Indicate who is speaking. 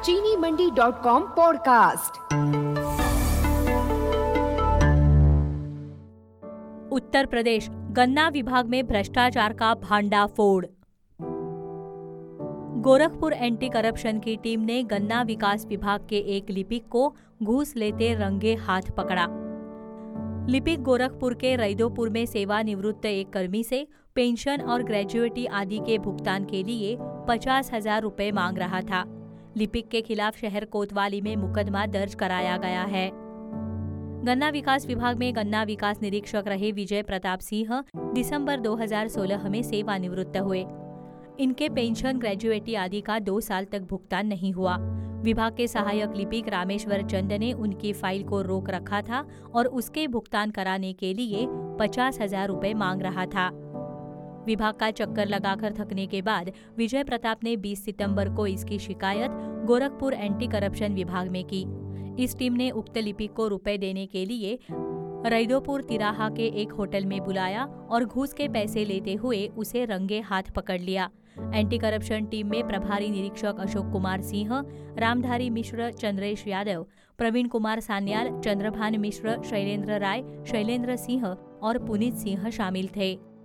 Speaker 1: चीनीमंडी.com podcast.
Speaker 2: Uttar Pradesh गन्ना विभाग में भ्रष्टाचार का भांडाफोड़। गोरखपुर एंटी करप्शन की टीम ने गन्ना विकास विभाग के एक लिपिक को घूस लेते रंगे हाथ पकड़ा। लिपिक गोरखपुर के रैदोपुर में सेवानिवृत्त एक कर्मी से पेंशन और ग्रेजुएटी आदि के भुगतान के लिए 50,000 रुपए मांग रहा था। लिपिक के खिलाफ शहर कोतवाली में मुकदमा दर्ज कराया गया है। गन्ना विकास विभाग में गन्ना विकास निरीक्षक रहे विजय प्रताप सिंह दिसंबर 2016 में सेवानिवृत्त हुए। इनके पेंशन ग्रेजुएटी आदि का 2 साल तक भुगतान नहीं हुआ। विभाग के सहायक लिपिक रामेश्वर चंद ने उनकी फाइल को रोक रखा था और उसके भुगतान कराने के लिए 50,000 रुपए मांग रहा था। विभाग का चक्कर लगाकर थकने के बाद विजय प्रताप ने 20 सितंबर को इसकी शिकायत गोरखपुर एंटी करप्शन विभाग में की। इस टीम ने उक्त लिपिक को रुपए देने के लिए रैदोपुर तिराहा के एक होटल में बुलाया और घूस के पैसे लेते हुए उसे रंगे हाथ पकड़ लिया। एंटी करप्शन टीम में प्रभारी निरीक्षक अशोक कुमार सिंह, रामधारी मिश्र, चंद्रेश यादव, प्रवीण कुमार सान्याल, चंद्रभान मिश्र, शैलेंद्र राय, शैलेंद्र सिंह और पुनीत सिंह शामिल थे।